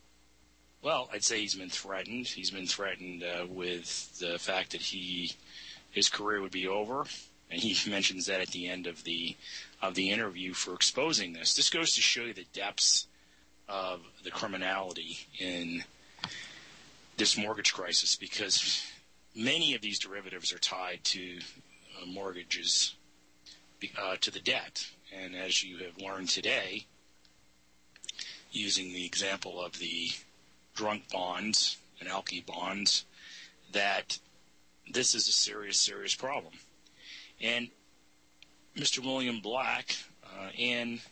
well, I'd say he's been threatened. He's been threatened uh, with the fact that he his career would be over. And he mentions that at the end of the of the interview for exposing this. This goes to show you the depths of the criminality in this mortgage crisis, because many of these derivatives are tied to uh, mortgages, uh, to the debt. And as you have learned today, using the example of the drunk bonds and alky bonds, that this is a serious, serious problem. And Mister William Black uh, and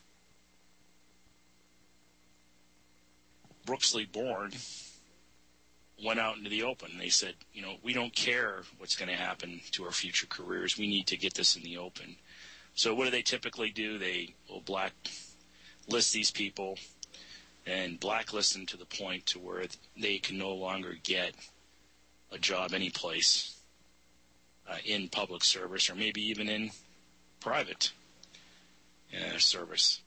Brooksley Bourne went out into the open. They said, you know, we don't care what's going to happen to our future careers. We need to get this in the open. So what do they typically do? They will blacklist these people and blacklist them to the point to where they can no longer get a job anyplace uh, in public service, or maybe even in private uh, service.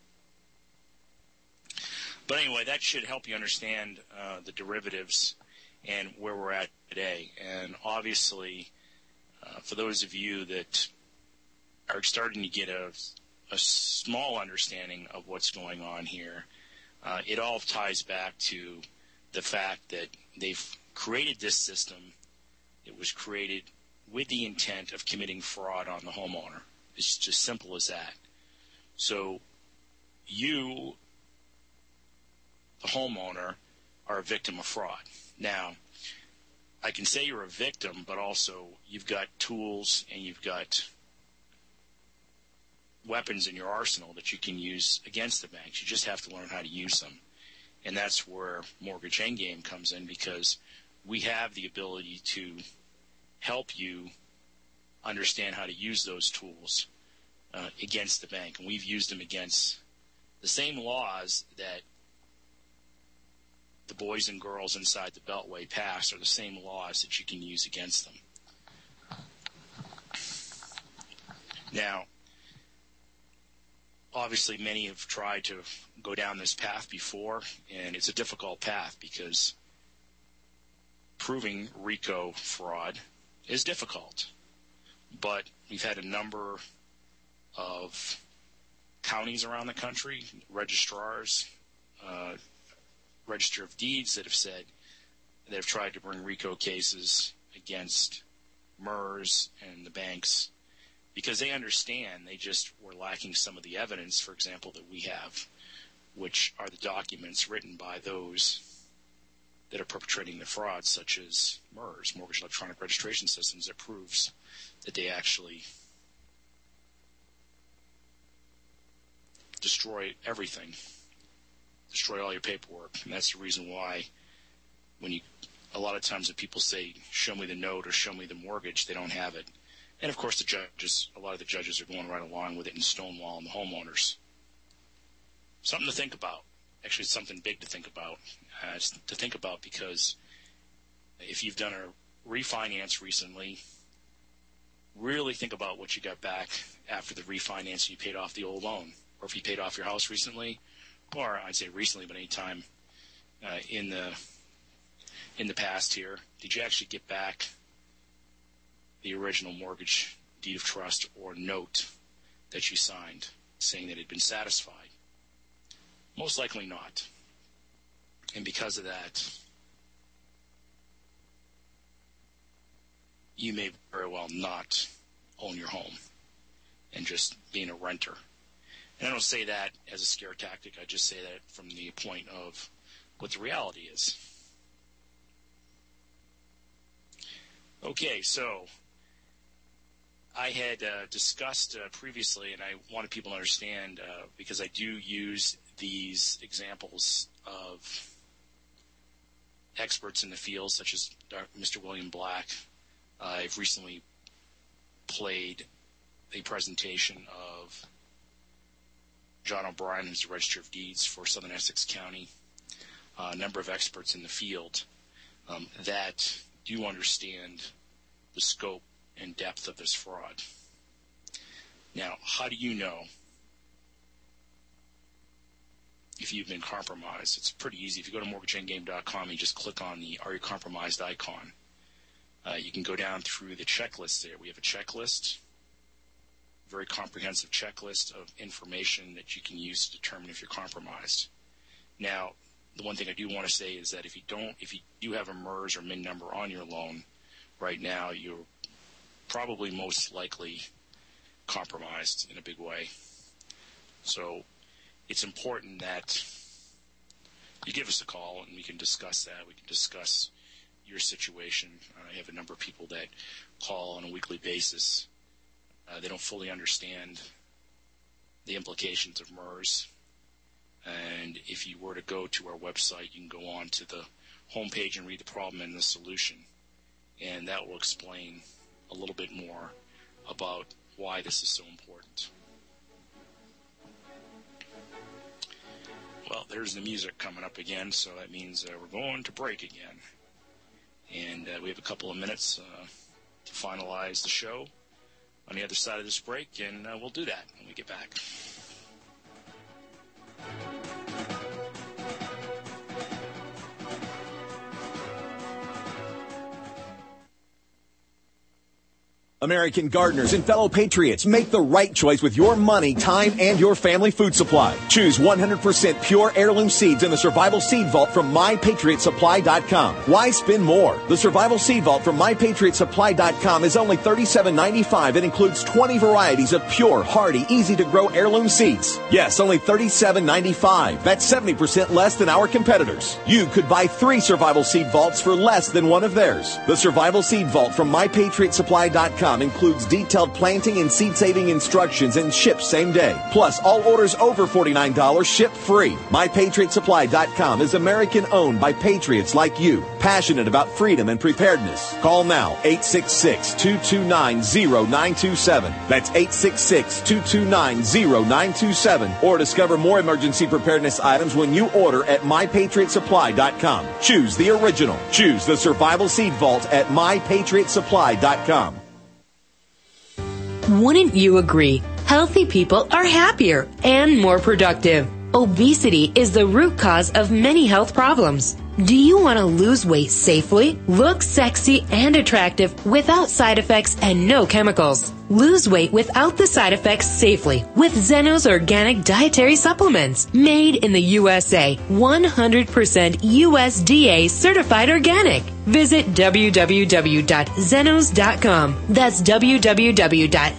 But anyway, that should help you understand uh, the derivatives and where we're at today. And obviously, uh, for those of you that are starting to get a, a small understanding of what's going on here, uh, it all ties back to the fact that they've created this system. It was created with the intent of committing fraud on the homeowner. It's just simple as that. So you, the homeowner, are a victim of fraud. Now, I can say you're a victim, but also you've got tools and you've got weapons in your arsenal that you can use against the banks. You just have to learn how to use them. And that's where Mortgage Endgame comes in, because we have the ability to help you understand how to use those tools uh, against the bank. And we've used them against the same laws that the boys and girls inside the Beltway passed, are the same laws that you can use against them. Now, obviously many have tried to go down this path before, and it's a difficult path because proving RICO fraud is difficult. But we've had a number of counties around the country, registrars, uh, Register of Deeds that have said that have tried to bring RICO cases against MERS and the banks because they understand they just were lacking some of the evidence, for example, that we have, which are the documents written by those that are perpetrating the fraud, such as MERS, Mortgage Electronic Registration Systems, that proves that they actually destroy everything. Destroy all your paperwork. And that's the reason why when you, a lot of times when people say, show me the note or show me the mortgage, they don't have it. And of course the judges, a lot of the judges are going right along with it and stonewalling the homeowners. Something to think about. Actually, it's something big to think about. Uh, it's to think about because if you've done a refinance recently, really think about what you got back after the refinance and you paid off the old loan. Or if you paid off your house recently, or I'd say recently, but any time uh, in the in the past here, did you actually get back the original mortgage deed of trust or note that you signed saying that it had been satisfied? Most likely not. And because of that, you may very well not own your home and just being a renter. And I don't say that as a scare tactic. I just say that from the point of what the reality is. Okay, so I had uh, discussed uh, previously, and I wanted people to understand, uh, because I do use these examples of experts in the field, such as Mister William Black. Uh, I've recently played a presentation of John O'Brien, who's the Register of Deeds for Southern Essex County, uh, a number of experts in the field um, that do understand the scope and depth of this fraud. Now, how do you know if you've been compromised? It's pretty easy. If you go to mortgage endgame dot com, you just click on the Are You Compromised icon. Uh, you can go down through the checklist there. We have a checklist, very comprehensive checklist of information that you can use to determine if you're compromised. Now, the one thing I do want to say is that if you don't, if you do have a MERS or M I N number on your loan right now, you're probably most likely compromised in a big way. So it's important that you give us a call and we can discuss that. We can discuss your situation. I have a number of people that call on a weekly basis. Uh, they don't fully understand the implications of MERS. And if you were to go to our website, you can go on to the homepage and read the problem and the solution. And that will explain a little bit more about why this is so important. Well, there's the music coming up again, so that means uh, we're going to break again. And uh, we have a couple of minutes uh, to finalize the show on the other side of this break, and uh, we'll do that when we get back. American gardeners and fellow patriots, make the right choice with your money, time, and your family food supply. Choose one hundred percent pure heirloom seeds in the Survival Seed Vault from my patriot supply dot com. Why spend more? The Survival Seed Vault from my patriot supply dot com is only thirty-seven ninety-five and includes twenty varieties of pure, hardy, easy-to-grow heirloom seeds. Yes, only thirty-seven ninety-five. That's seventy percent less than our competitors. You could buy three Survival Seed Vaults for less than one of theirs. The Survival Seed Vault from my patriot supply dot com includes detailed planting and seed-saving instructions and ships same day. Plus, all orders over forty-nine dollars ship free. my patriot supply dot com is American-owned by patriots like you, passionate about freedom and preparedness. Call now, eight six six, two two nine, zero nine two seven. That's eight six six, two two nine, zero nine two seven. Or discover more emergency preparedness items when you order at my patriot supply dot com. Choose the original. Choose the Survival Seed Vault at my patriot supply dot com. Wouldn't you agree? Healthy people are happier and more productive. Obesity is the root cause of many health problems. Do you want to lose weight safely, look sexy and attractive without side effects and no chemicals? Lose weight without the side effects safely with Zenos Organic Dietary Supplements. Made in the U S A, one hundred percent U S D A certified organic. Visit w w w dot zenos dot com. That's w w w dot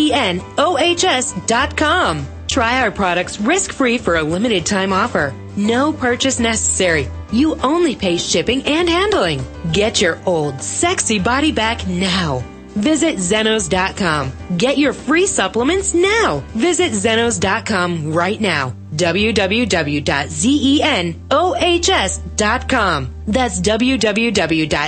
zenos dot com. Try our products risk-free for a limited time offer. No purchase necessary. You only pay shipping and handling. Get your old, sexy body back now. Visit zenos dot com. Get your free supplements now. Visit zenos dot com right now. w w w dot zenos dot com. That's w w w dot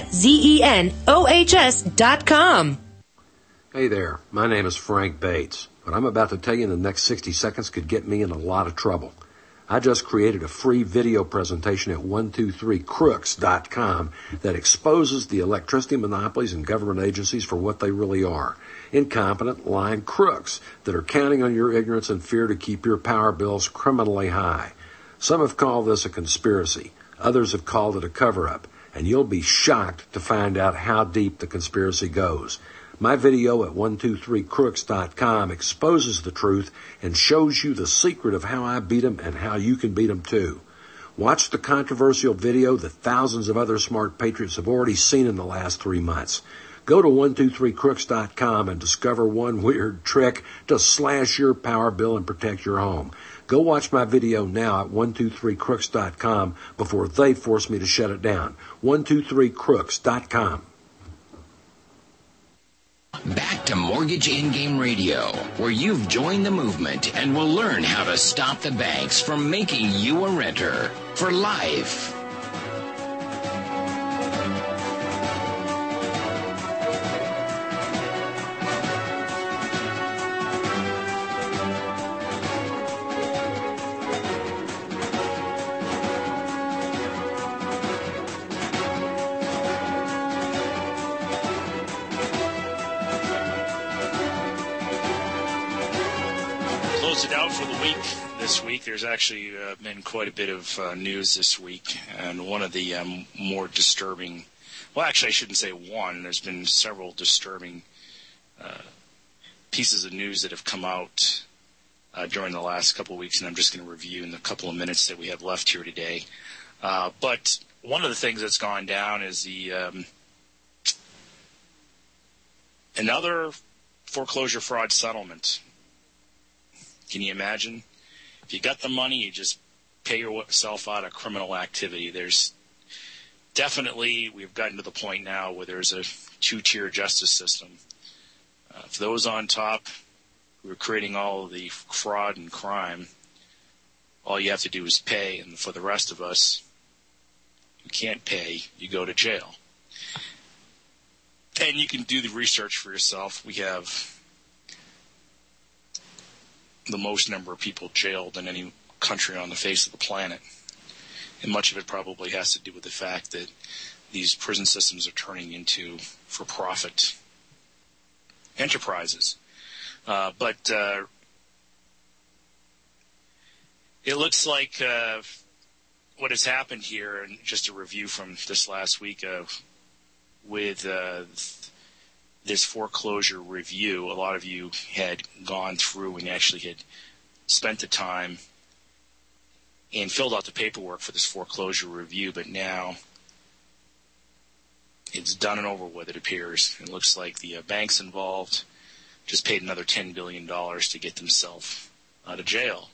zenos dot com. Hey there, my name is Frank Bates. What I'm about to tell you in the next sixty seconds could get me in a lot of trouble. I just created a free video presentation at one two three crooks dot com that exposes the electricity monopolies and government agencies for what they really are. Incompetent, lying crooks that are counting on your ignorance and fear to keep your power bills criminally high. Some have called this a conspiracy. Others have called it a cover-up. And you'll be shocked to find out how deep the conspiracy goes. My video at one two three crooks dot com exposes the truth and shows you the secret of how I beat them and how you can beat them too. Watch the controversial video that thousands of other smart patriots have already seen in the last three months. Go to one two three crooks dot com and discover one weird trick to slash your power bill and protect your home. Go watch my video now at one two three crooks dot com before they force me to shut it down. one two three crooks dot com. Back to Mortgage In-Game Radio, where you've joined the movement and will learn how to stop the banks from making you a renter for life. It out for the week this week. There's actually uh, been quite a bit of uh, news this week, and one of the um, more disturbing, well, actually I shouldn't say one, there's been several disturbing uh, pieces of news that have come out uh, during the last couple of weeks, and I'm just going to review in the couple of minutes that we have left here today. Uh, but one of the things that's gone down is the um, another foreclosure fraud settlement. Can you imagine? If you got the money, you just pay yourself out of criminal activity. There's definitely, we've gotten to the point now where there's a two-tier justice system. Uh, for those on top who are creating all of the fraud and crime, all you have to do is pay. And for the rest of us who can't pay, you go to jail. And you can do the research for yourself. We have the most number of people jailed in any country on the face of the planet. And much of it probably has to do with the fact that these prison systems are turning into for-profit enterprises. Uh, but uh, it looks like uh, what has happened here, and just a review from this last week uh, with uh, this foreclosure review, a lot of you had gone through and actually had spent the time and filled out the paperwork for this foreclosure review, but now it's done and over with, it appears. It looks like the uh, banks involved just paid another ten billion dollars to get themselves out of jail.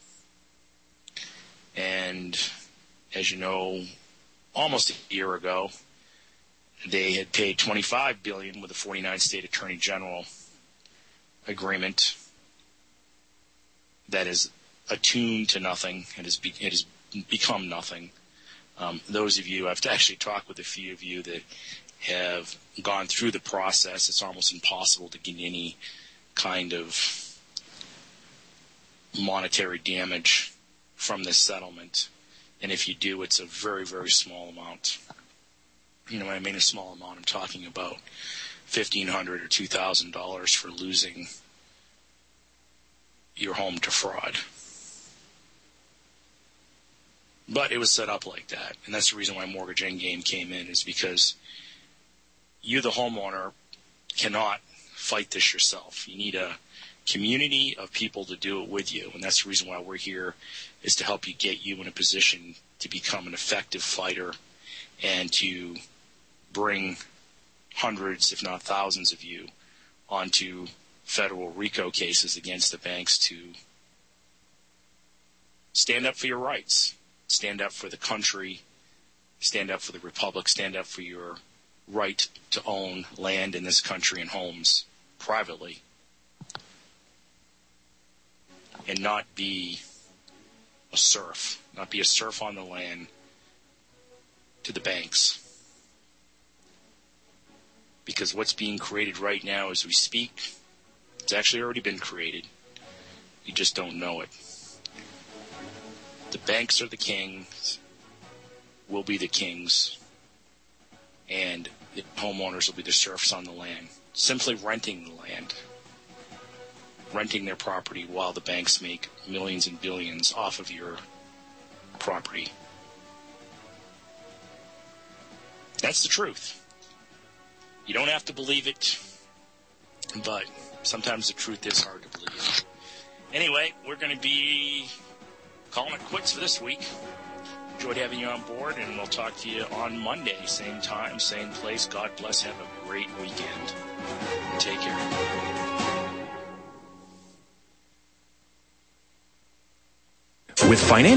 And as you know, almost a year ago, they had paid twenty-five billion dollars with a forty-nine state attorney general agreement that is attuned to nothing. It has, be, it has become nothing. Um, those of you, I've actually talked with a few of you that have gone through the process. It's almost impossible to get any kind of monetary damage from this settlement. And if you do, it's a very, very small amount. You know, when I mean a small amount, I'm talking about fifteen hundred dollars or two thousand dollars for losing your home to fraud. But it was set up like that, and that's the reason why Mortgage Endgame came in, is because you, the homeowner, cannot fight this yourself. You need a community of people to do it with you, and that's the reason why we're here, is to help you get you in a position to become an effective fighter and to bring hundreds, if not thousands of you onto federal RICO cases against the banks to stand up for your rights, stand up for the country, stand up for the republic, stand up for your right to own land in this country and homes privately, and not be a serf, not be a serf on the land to the banks. Because what's being created right now as we speak, it's actually already been created. You just don't know it. The banks are the kings, will be the kings, and the homeowners will be the serfs on the land, simply renting the land, renting their property while the banks make millions and billions off of your property. That's the truth. You don't have to believe it, but sometimes the truth is hard to believe. Anyway, we're going to be calling it quits for this week. Enjoyed having you on board, and we'll talk to you on Monday, same time, same place. God bless. Have a great weekend. Take care. With financial